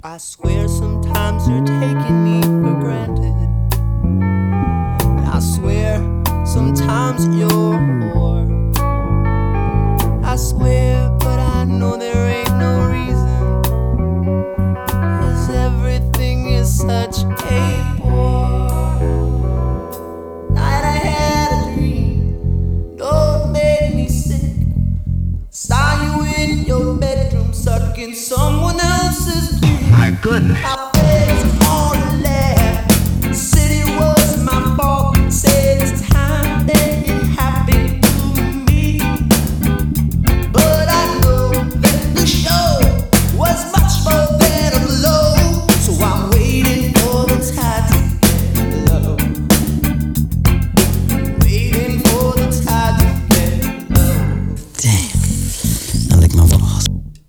I swear sometimes you're taking me for granted. And I swear sometimes you're a whore. I swear, but I know there ain't no reason, 'cause everything is such a bore. Night I had a dream, no, it made me sick. Saw you in your bedroom sucking someone else's dick. My goodness. I begged on the left, said it was my fault, said it's time that it happened to me. But I know that the show was much more than a blow, so I'm waiting for the tide to get low. Waiting for the tide to get low. Damn, I lick my balls.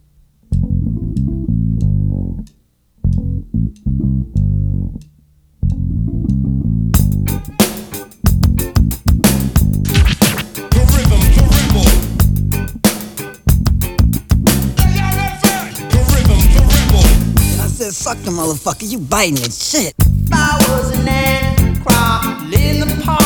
I said, suck the motherfucker, you biting it, shit. I was an ant crawling in the park.